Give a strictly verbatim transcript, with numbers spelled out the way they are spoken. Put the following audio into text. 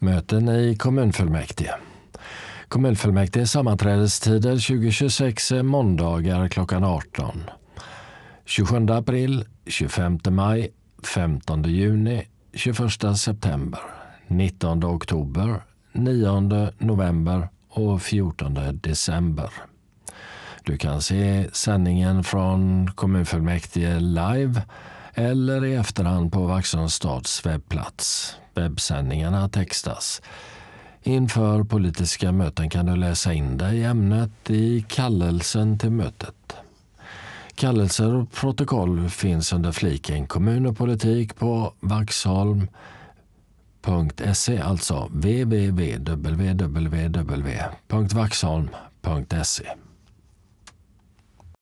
Möten i kommunfullmäktige. Kommunfullmäktige sammanträdestider tjugo tjugosex är måndagar klockan arton. tjugosjunde april, tjugofemte maj, femtonde juni, tjugoförsta september, nittonde oktober, nionde november och fjortonde december. Du kan se sändningen från kommunfullmäktige live eller i efterhand på Vaxholms stads webbplats. Webbsändningarna textas. Inför politiska möten kan du läsa in dig i ämnet i kallelsen till mötet. Kallelser och protokoll finns under fliken kommun och politik på vaxholm punkt se, alltså w w w punkt vaxholm punkt se.